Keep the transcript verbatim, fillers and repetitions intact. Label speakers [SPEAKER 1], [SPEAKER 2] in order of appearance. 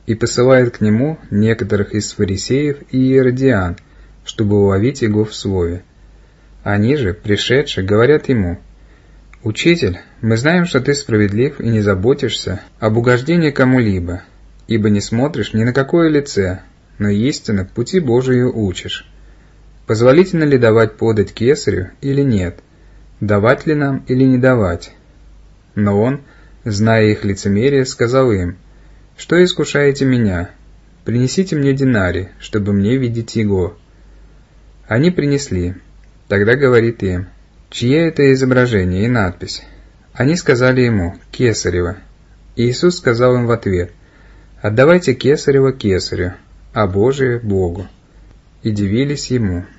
[SPEAKER 1] и посылает к нему некоторых из фарисеев и иродиан, чтобы уловить его в слове. Они же, пришедши, говорят ему: «Учитель, мы знаем, что ты справедлив и не заботишься об угождении кому-либо, ибо не смотришь ни на какое лице, но истинно пути Божию учишь. Позволительно ли давать подать кесарю или нет? Давать ли нам или не давать?» Но он, зная их лицемерие, сказал им: «Что искушаете меня? Принесите мне динарий, чтобы мне видеть его». Они принесли. Тогда говорит им: «Чье это изображение и надпись?» Они сказали ему: «Кесарева». И Иисус сказал им в ответ: «Отдавайте кесарева кесарю, а Божие Богу». И дивились ему.